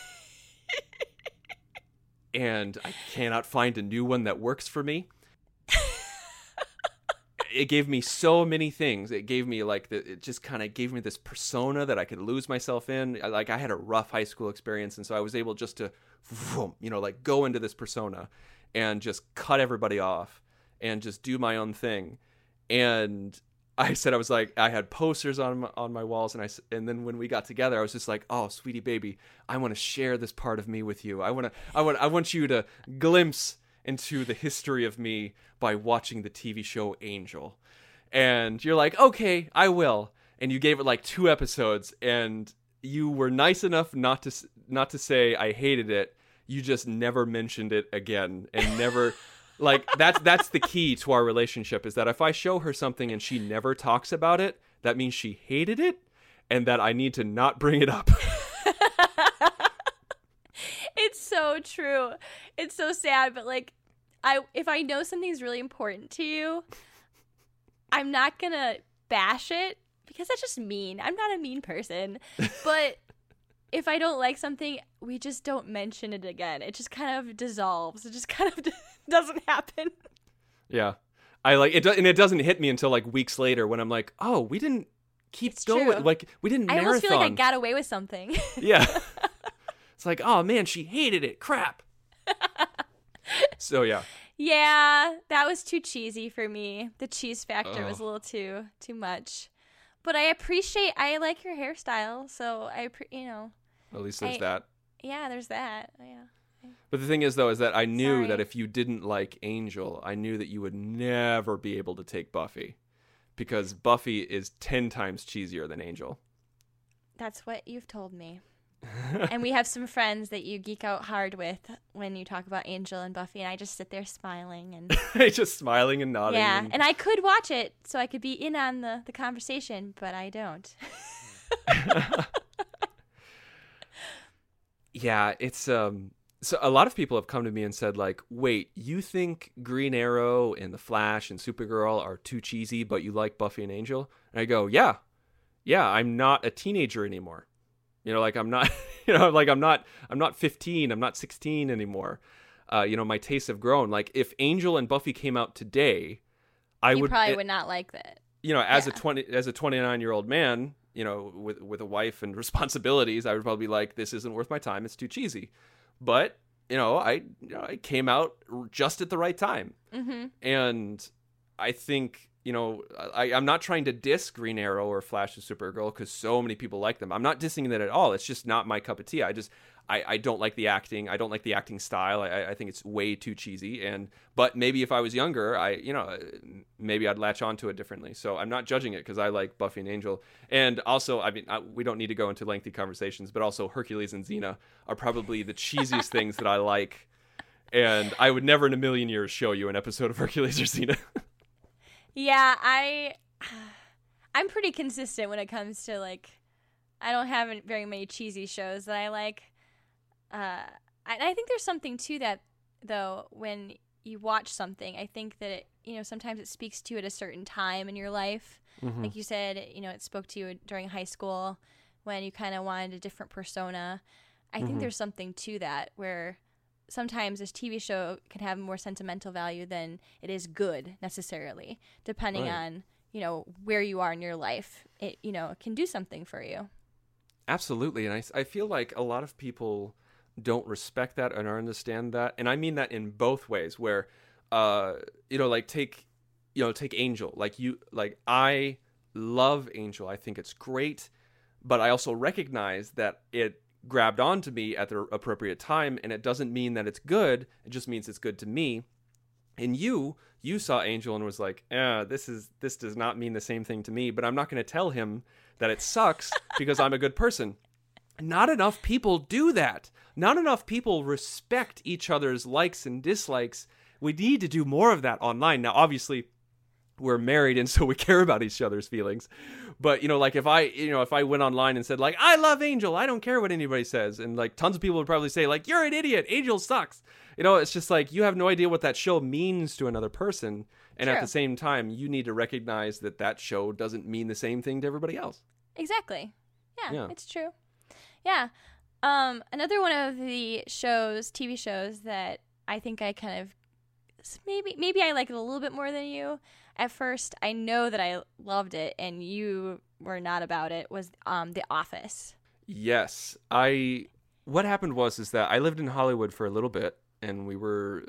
And I cannot find a new one that works for me. It gave me so many things. It gave me it just kind of gave me this persona that I could lose myself in. I had a rough high school experience, and so I was able just to, go into this persona and just cut everybody off and just do my own thing. And I had posters on my walls, and then when we got together, I was just like, "Oh, sweetie baby, I want to share this part of me with you. I want you to glimpse into the history of me by watching the TV show Angel." And you're like, "Okay, I will." And you gave it 2 episodes, and you were nice enough not to say I hated it. You just never mentioned it again, and never that's the key to our relationship, is that if I show her something and she never talks about it, that means she hated it, and that I need to not bring it up. It's so true. It's so sad, but if I know something's really important to you, I'm not gonna bash it because that's just mean. I'm not a mean person. But if I don't like something, we just don't mention it again. It just kind of dissolves. It just kind of doesn't happen. Yeah. I it, and it doesn't hit me until weeks later when I'm like, "Oh, we didn't keep going. We didn't marathon." I almost feel like I got away with something. Yeah. It's like, "Oh man, she hated it. Crap." So yeah. Yeah, that was too cheesy for me. The cheese factor was a little too much. But I like your hairstyle, so At least there's that. Yeah, there's that. Yeah. But the thing is, though, is that I knew that if you didn't like Angel, I knew that you would never be able to take Buffy, because Buffy is 10 times cheesier than Angel. That's what you've told me. And we have some friends that you geek out hard with when you talk about Angel and Buffy, and I just sit there smiling and Just smiling and nodding. yeah, and I could watch it so I could be in on the conversation, but I don't. Yeah, it's so a lot of people have come to me and said like, "Wait, you think Green Arrow and The Flash and Supergirl are too cheesy, but you like Buffy and Angel?" And I go, "Yeah. Yeah, I'm not a teenager anymore. You know, like I'm not, like I'm not 15, I'm not 16 anymore. My tastes have grown. Like if Angel and Buffy came out today, I You would probably would not like that. as a 29-year-old man, with a wife and responsibilities, I would probably be like, this isn't worth my time. It's too cheesy. But, I came out just at the right time. Mm-hmm. And I think, I'm not trying to diss Green Arrow or Flash or Supergirl because so many people like them. I'm not dissing that at all. It's just not my cup of tea. I don't like the acting. I don't like the acting style. I think it's way too cheesy. But maybe if I was younger, maybe I'd latch onto it differently. So I'm not judging it because I like Buffy and Angel. And also, we don't need to go into lengthy conversations, but also Hercules and Xena are probably the cheesiest things that I like. And I would never in a million years show you an episode of Hercules or Xena. Yeah, I'm pretty consistent when it comes to like, I don't have very many cheesy shows that I like. I think there's something to that though. When you watch something, I think that sometimes it speaks to you at a certain time in your life. Mm-hmm. Like you said, it spoke to you during high school when you kind of wanted a different persona. I think there's something to that where sometimes this TV show can have more sentimental value than it is good necessarily, depending on, where you are in your life. It can do something for you. Absolutely. And I feel like a lot of people don't respect that and understand that. And I mean that in both ways where, take Angel. I love Angel. I think it's great, but I also recognize that it grabbed onto me at the appropriate time, and it doesn't mean that it's good. It just means it's good to me. And you saw Angel and was like, this does not mean the same thing to me, but I'm not going to tell him that it sucks because I'm a good person. Not enough people do that. Not enough people respect each other's likes and dislikes. We need to do more of that online. Now, obviously, we're married and so we care about each other's feelings. But, if I went online and said, like, I love Angel, I don't care what anybody says. And, like, tons of people would probably say, like, you're an idiot. Angel sucks. It's just like you have no idea what that show means to another person. And True. At the same time, you need to recognize that show doesn't mean the same thing to everybody else. Exactly. Yeah. It's true. Yeah. Another one of the TV shows that I think I kind of, maybe I like it a little bit more than you. At first, I know that I loved it, and you were not about it, was The Office. Yes. What happened is that I lived in Hollywood for a little bit, and we were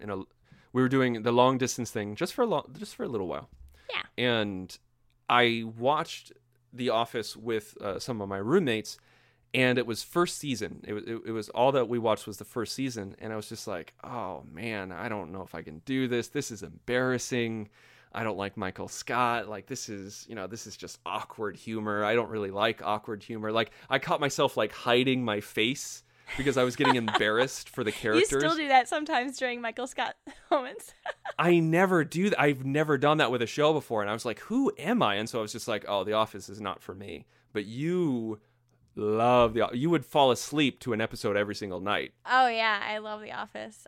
we were doing the long distance thing just for a little while. Yeah. And I watched The Office with some of my roommates, and it was first season. It was all that we watched was the first season, and I was just like, oh man, I don't know if I can do this. This is embarrassing. I don't like Michael Scott. Like this is just awkward humor. I don't really like awkward humor. Like I caught myself like hiding my face because I was getting embarrassed for the characters. You still do that sometimes during Michael Scott moments. I never do that. I've never done that with a show before. And I was like, who am I? And so I was just like, oh, The Office is not for me. But you love you would fall asleep to an episode every single night. Oh yeah, I love The Office.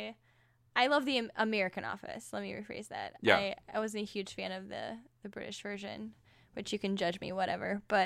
I love the American Office. Let me rephrase that. Yeah. I wasn't a huge fan of the British version, which you can judge me, whatever. But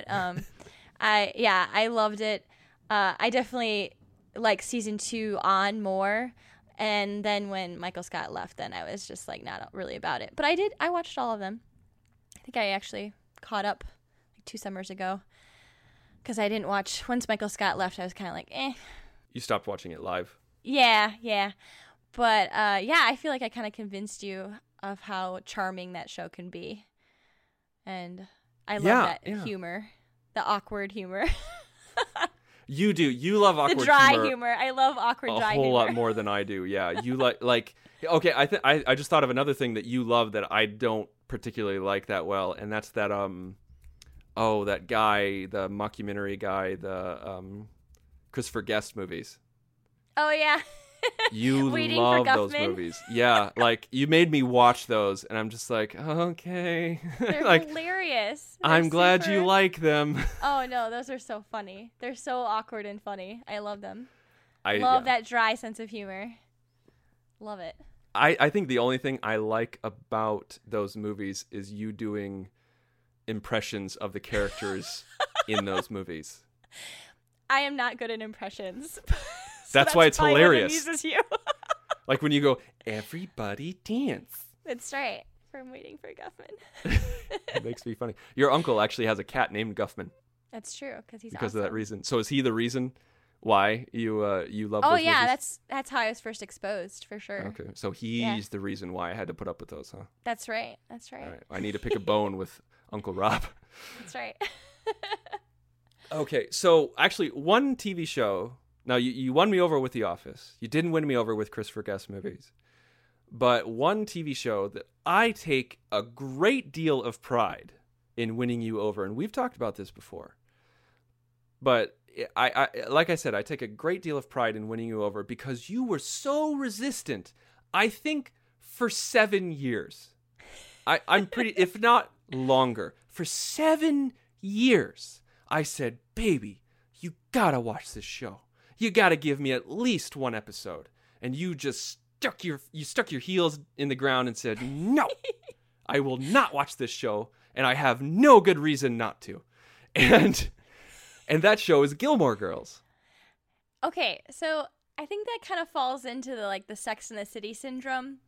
I loved it. I definitely like season 2 on more. And then when Michael Scott left, then I was just like not really about it. But I watched all of them. I think I actually caught up like 2 summers ago. Because I didn't watch, once Michael Scott left, I was kind of like, eh. You stopped watching it live. Yeah. But, I feel like I kind of convinced you of how charming that show can be. And I love that humor, the awkward humor. You do. You love awkward humor. The dry humor. I love awkward dry humor. A whole lot more than I do, yeah. You like okay, I just thought of another thing that you love that I don't particularly like that well, and that's that, that guy, the mockumentary guy, Christopher Guest movies. Oh yeah. You Waiting love for those Guffman. movies. Yeah, like you made me watch those and I'm just like, okay. They're like hilarious. They're I'm glad you super- like them. Oh no, those are so funny. They're so awkward and funny. I love them. I Love yeah. that dry sense of humor. Love it. I think the only thing I like about those movies is you doing impressions of the characters in those movies. I am not good at impressions. That's why it's probably what hilarious. amuses you. Like when you go, everybody dance. That's right. From Waiting for Guffman. It makes me funny. Your uncle actually has a cat named Guffman That's true because he's because awesome. of that reason. So is he the reason why you love Oh those yeah, movies? that's how I was first exposed for sure. Okay. So he's Yeah. the reason why I had to put up with those, huh? That's right. That's right. All right. I need to pick a bone with Uncle Rob. That's right. Okay. So actually one TV show. Now you won me over with The Office. You didn't win me over with Christopher Guest movies. But one TV show that I take a great deal of pride in winning you over, and we've talked about this before, but I like I said, I take a great deal of pride in winning you over because you were so resistant, I think, for 7 years. I'm pretty, if not longer, for 7 years, I said, baby, you gotta watch this show. You gotta give me at least one episode. And you just stuck your heels in the ground and said, no, I will not watch this show, and I have no good reason not to. And that show is Gilmore Girls. Okay, so I think that kind of falls into the Sex and the City syndrome.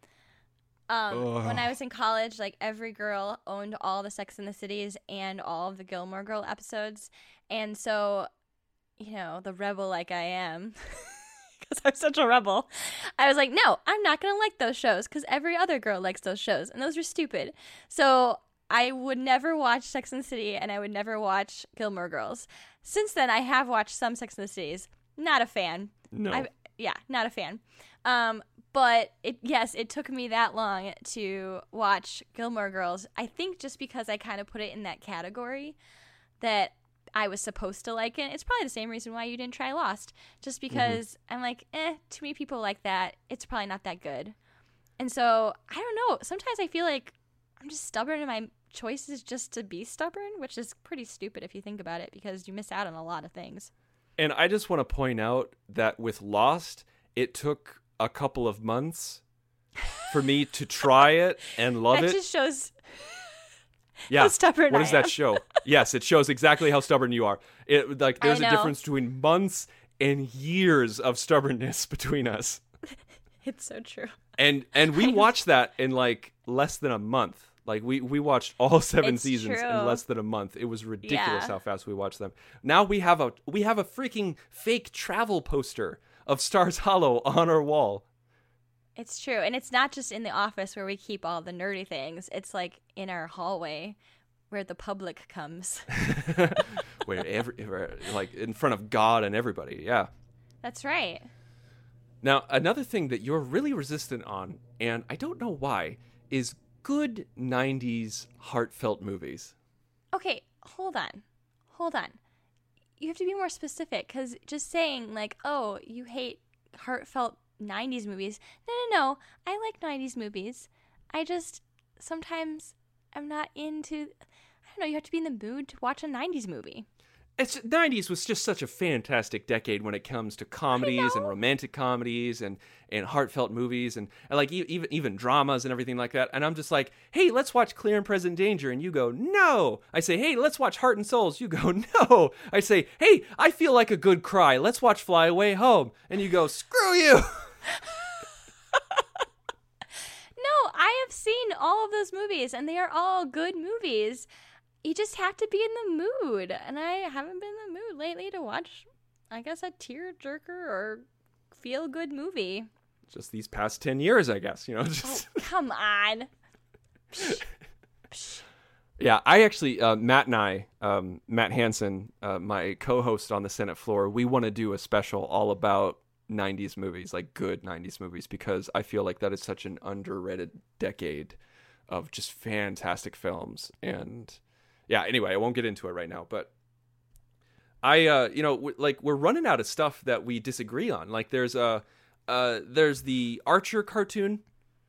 When I was in college, like every girl owned all the Sex and the Cities and all of the Gilmore Girl episodes, and so, you know, the rebel like I am, because I'm such a rebel, I was like, no, I'm not gonna like those shows because every other girl likes those shows, and those are stupid. So I would never watch Sex and the City, and I would never watch Gilmore Girls. Since then, I have watched some Sex and the Cities. Not a fan. No. Not a fan. But it took me that long to watch Gilmore Girls. I think just because I kind of put it in that category that I was supposed to like it. It's probably the same reason why you didn't try Lost. Just because I'm like, too many people like that. It's probably not that good. And so, I don't know. Sometimes I feel like I'm just stubborn and my choice is just to be stubborn, which is pretty stupid if you think about it because you miss out on a lot of things. And I just want to point out that with Lost, it took a couple of months for me to try it and love That it. just shows How stubborn What I does that am. show? Yes, it shows exactly how stubborn you are. There's a know. difference between months and years of stubbornness between us. It's so true. And we watched that in like less than a month. Like we watched all 7 It's seasons true. in less than a month. It was ridiculous Yeah. how fast we watched them. Now we have a freaking fake travel poster of Stars Hollow on our wall. It's true. And it's not just in the office where we keep all the nerdy things. It's like in our hallway where the public comes. Where like in front of God and everybody. Yeah. That's right. Now, another thing that you're really resistant on, and I don't know why, is good 90s heartfelt movies. Okay, hold on. You have to be more specific because just saying like, oh, you hate heartfelt 90s movies. No. I like 90s movies. I just sometimes I'm not into, I don't know, you have to be in the mood to watch a 90s movie. 90s was just such a fantastic decade when it comes to comedies and romantic comedies and heartfelt movies and like even dramas and everything like that. And I'm just like, hey, let's watch Clear and Present Danger. And you go, no. I say, hey, let's watch Heart and Souls. You go, no. I say, hey, I feel like a good cry. Let's watch Fly Away Home. And you go, screw you. No, I have seen all of those movies and they are all good movies. You just have to be in the mood. And I haven't been in the mood lately to watch, I guess, a tearjerker or feel-good movie. Just these past 10 years, I guess, just... Oh, come on. Yeah, I actually, Matt and I, Matt Hansen, my co-host on the Senate floor, we want to do a special all about 90s movies, like good 90s movies, because I feel like that is such an underrated decade of just fantastic films. And yeah, anyway, I won't get into it right now, but we're running out of stuff that we disagree on. Like there's the Archer cartoon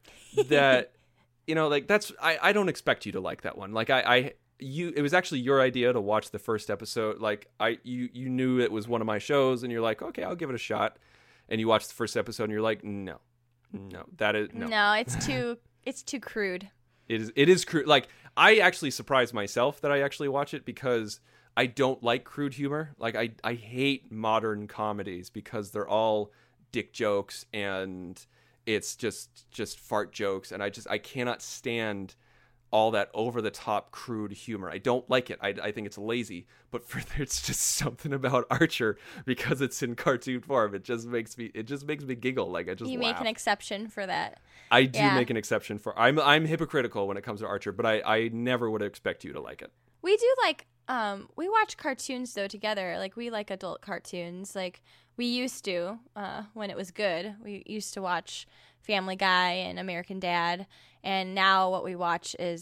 that, that's, I don't expect you to like that one. Like it was actually your idea to watch the first episode. Like you knew it was one of my shows and you're like, okay, I'll give it a shot. And you watch the first episode and you're like, no, that is no. No, it's too crude. It is crude. Like I actually surprised myself that I actually watch it because I don't like crude humor. Like I hate modern comedies because they're all dick jokes and it's just fart jokes. And I cannot stand all that over the top crude humor. I don't like it. I think it's lazy, but it's just something about Archer because it's in cartoon form. It just makes me giggle. Like I just You laugh. make an exception for that. I do make an exception for I'm hypocritical when it comes to Archer, but I never would expect you to like it. We do like we watch cartoons though together. Like we like adult cartoons. Like we used to when it was good. We used to watch Family Guy and American Dad, and now what we watch is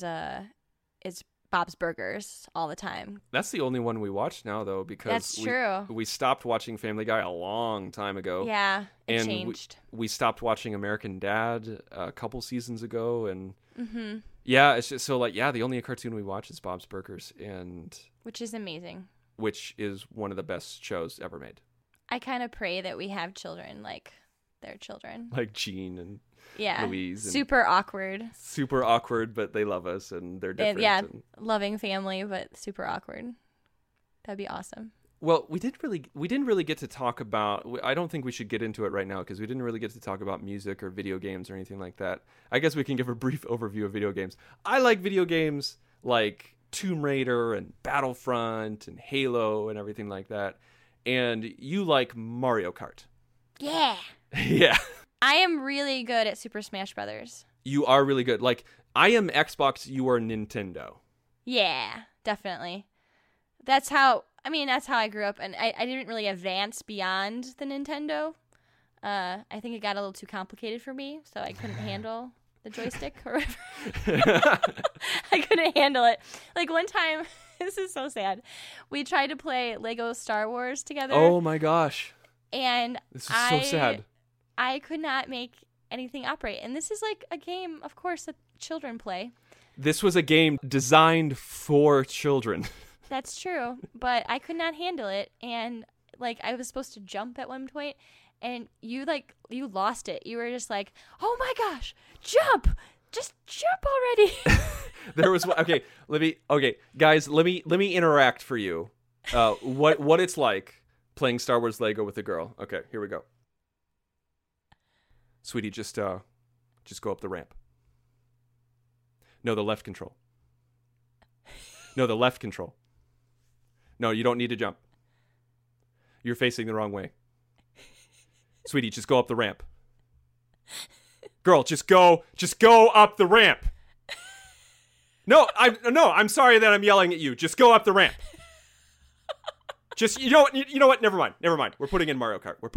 Bob's Burgers all the time. That's the only one we watch now though because That's true. We stopped watching Family Guy a long time ago. Yeah, it and changed. We stopped watching American Dad a couple seasons ago and Mm-hmm. yeah, it's just so like the only cartoon we watch is Bob's Burgers and Which is amazing. which is one of the best shows ever made. I kind of pray that we have children like their children. Like Gene and Yeah. Louise. And Super awkward. super awkward, but they love us and they're different. And yeah, and- loving family, but super awkward. That'd be awesome. Well, we didn't really get to talk about. I don't think we should get into it right now because we didn't really get to talk about music or video games or anything like that. I guess we can give a brief overview of video games. I like video games like Tomb Raider and Battlefront and Halo and everything like that. And you like Mario Kart. Yeah. Yeah. I am really good at Super Smash Brothers. You are really good. Like I am Xbox, you are Nintendo. Yeah, definitely. That's how I grew up, and I didn't really advance beyond the Nintendo. I think it got a little too complicated for me, so I couldn't handle the joystick or whatever. I couldn't handle it. Like one time, this is so sad. We tried to play Lego Star Wars together. Oh my gosh. And This is so sad. I could not make anything operate. And this is like a game, of course, that children play. This was a game designed for children. That's true, but I could not handle it, and like I was supposed to jump at one point, and you lost it. You were just like, "Oh my gosh, jump! Just jump already!" There was okay. Guys, let me interact for you. What it's like playing Star Wars Lego with a girl. Okay, here we go. Sweetie, just go up the ramp. No, the left control. No, the left control. No, you don't need to jump. You're facing the wrong way. Sweetie, just go up the ramp. Girl, just go up the ramp. No, I'm sorry that I'm yelling at you. Just go up the ramp. Just you know what? Never mind. We're putting in Mario Kart.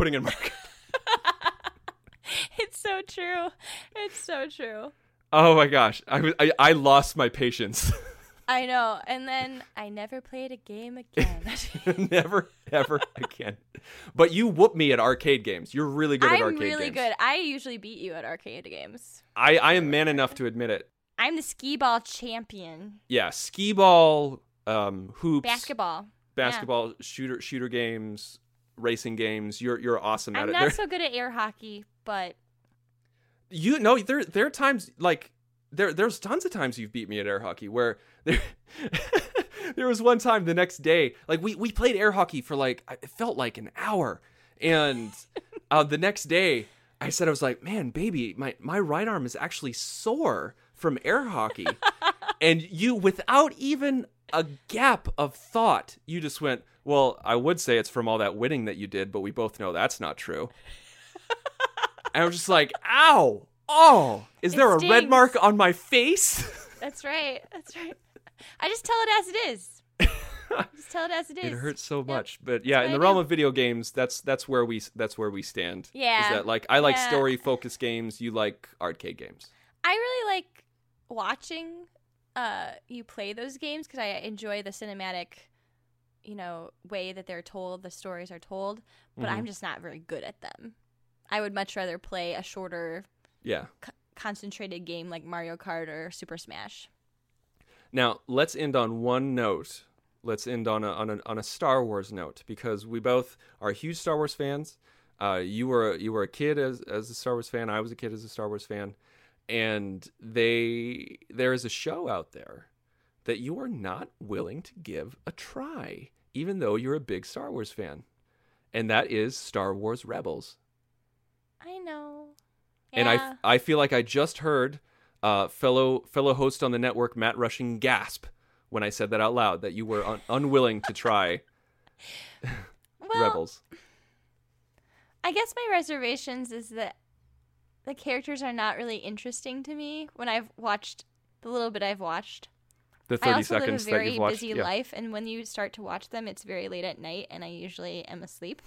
It's so true. It's so true. Oh my gosh. I lost my patience. I know. And then I never played a game again. Never, ever again. But you whoop me at arcade games. You're really good at arcade games. I'm really good. I usually beat you at arcade games. I am man enough to admit it. I'm the skee ball champion. Yeah, skee ball, hoops, basketball, shooter games, racing games. You're awesome at I'm it. not so good at air hockey, but there are times like there's tons of times you've beat me at air hockey where there was one time the next day, like we played air hockey for like it felt like an hour, and the next day I was like, man, baby, my right arm is actually sore from air hockey. And you, without even a gap of thought, you just went, well, I would say it's from all that winning that you did, but we both know that's not true. And I was just like, ow, oh, is there a red mark on my face? That's right. I just tell it as it is. It hurts so much. Yep. But yeah, in the realm of video games, that's where we stand. Yeah. Is that like I like story focused games, you like arcade games. I really like watching you play those games because I enjoy the cinematic way that they're told, the stories are told, but I'm just not very good at them. I would much rather play a shorter, concentrated game like Mario Kart or Super Smash. Now, let's end on one note. Let's end on a Star Wars note, because we both are huge Star Wars fans. You were a kid as a Star Wars fan. I was a kid as a Star Wars fan. And there is a show out there that you are not willing to give a try, even though you're a big Star Wars fan. And that is Star Wars Rebels. I know. And Yeah. I feel like I just heard fellow host on the network, Matt Rushing, gasp when I said that out loud, that you were unwilling to try Rebels. I guess my reservations is that the characters are not really interesting to me when I've watched the little bit I've watched. The 30 I also seconds live a that very you've watched. busy Yeah. life, and when you start to watch them, it's very late at night, and I usually am asleep.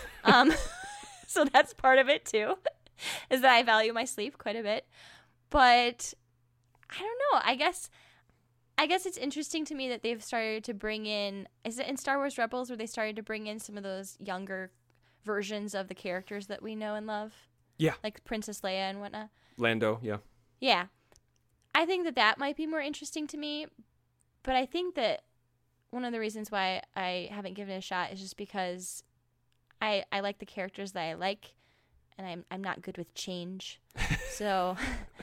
So that's part of it too, is that I value my sleep quite a bit. But I don't know. I guess it's interesting to me that they've started to bring in. Is it in Star Wars Rebels where they started to bring in some of those younger versions of the characters that we know and love? Yeah. Like Princess Leia and whatnot. Lando, yeah. Yeah. I think that might be more interesting to me, but I think that one of the reasons why I haven't given it a shot is just because I like the characters that I like, and I'm not good with change. So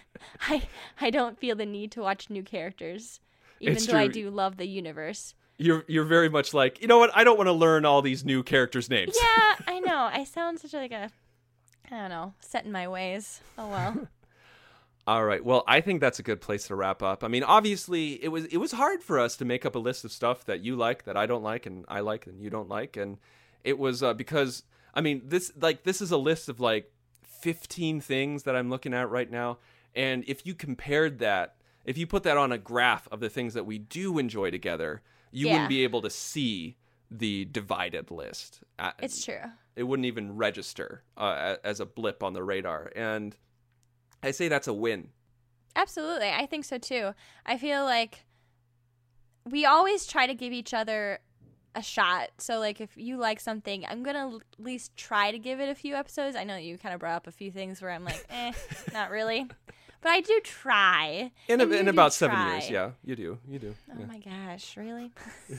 I don't feel the need to watch new characters, even It's though I true. do love the universe. You're very much like, you know what? I don't want to learn all these new characters' names. Yeah, I know. I sound such like a, I don't know, set in my ways. Oh well. All right. Well, I think that's a good place to wrap up. I mean, obviously, it was hard for us to make up a list of stuff that you like, that I don't like, and I like, and you don't like, and it was because I mean, this is a list of like 15 things that I'm looking at right now, and if you compared that, if you put that on a graph of the things that we do enjoy together, you wouldn't be able to see the divided list. It's true. It wouldn't even register as a blip on the radar, and I say that's a win. Absolutely. I think so too. I feel like we always try to give each other a shot. So like if you like something, I'm going to at least try to give it a few episodes. I know you kind of brought up a few things where I'm like, not really. But I do try. In And you do about 7 try. years, yeah. You do. Oh my gosh, really?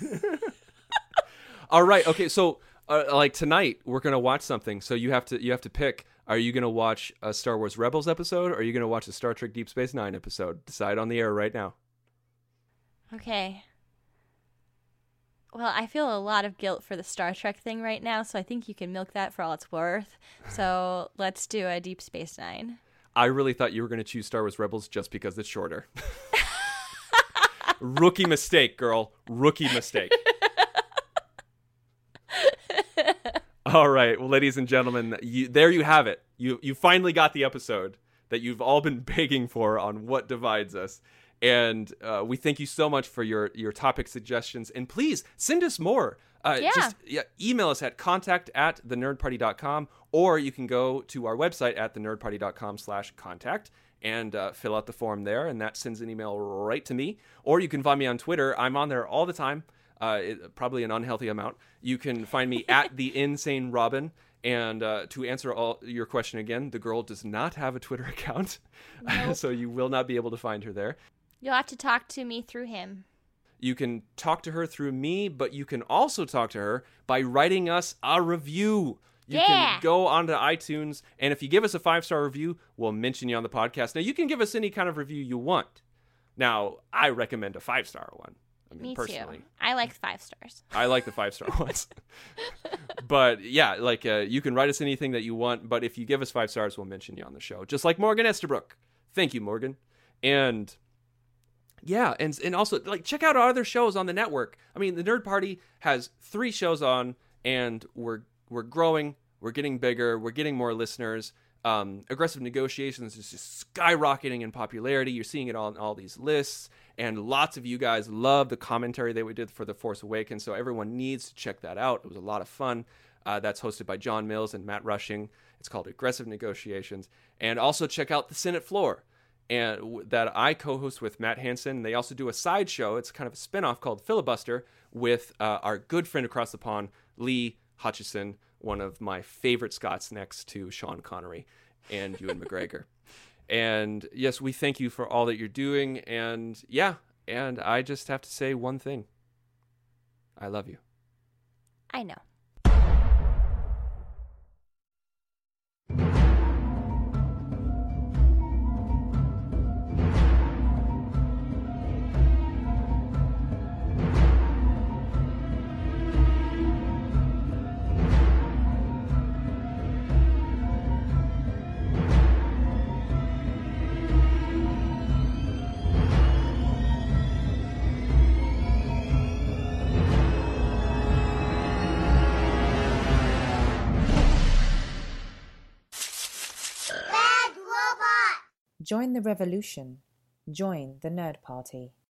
All right. Okay. So, like tonight, we're gonna watch something. So you have to pick. Are you gonna watch a Star Wars Rebels episode, or are you gonna watch a Star Trek Deep Space Nine episode? Decide on the air right now. Okay. Well, I feel a lot of guilt for the Star Trek thing right now, so I think you can milk that for all it's worth. So let's do a Deep Space Nine. I really thought you were gonna choose Star Wars Rebels just because it's shorter. Rookie mistake, girl. Rookie mistake. All right, well, ladies and gentlemen, there you have it. You finally got the episode that you've all been begging for on What Divides Us. And we thank you so much for your topic suggestions. And please send us more. Just email us at contact@thenerdparty.com, or you can go to our website at thenerdparty.com/contact and fill out the form there, and that sends an email right to me. Or you can find me on Twitter. I'm on there all the time. Probably an unhealthy amount. You can find me at the Insane Robin. And to answer all your question again, the girl does not have a Twitter account, Nope. so you will not be able to find her there. You'll have to talk to me through him. You can talk to her through me, but you can also talk to her by writing us a review. You can go onto iTunes, and if you give us a 5-star review, we'll mention you on the podcast. Now, you can give us any kind of review you want. Now, I recommend a 5-star one. I mean, Me personally. too. I like 5 stars. I like the 5-star ones. But yeah, like you can write us anything that you want, but if you give us 5 stars, we'll mention you on the show. Just like Morgan Estabrook. Thank you, Morgan. And yeah, and also like check out our other shows on the network. I mean, the Nerd Party has 3 shows on, and we're growing, we're getting bigger, we're getting more listeners. Aggressive Negotiations is just skyrocketing in popularity. You're seeing it on all these lists, and lots of you guys love the commentary that we did for The Force Awakens, so everyone needs to check that out. It was a lot of fun. That's hosted by John Mills and Matt Rushing. It's called Aggressive Negotiations. And also check out The Senate Floor. and that I co-host with Matt Hansen. They also do a side show. It's kind of a spinoff called Filibuster with our good friend across the pond, Lee Hutchison, one of my favorite Scots next to Sean Connery and Ewan McGregor. And yes, we thank you for all that you're doing. And yeah, and I just have to say one thing. I love you. I know. Join the revolution. Join the Nerd Party.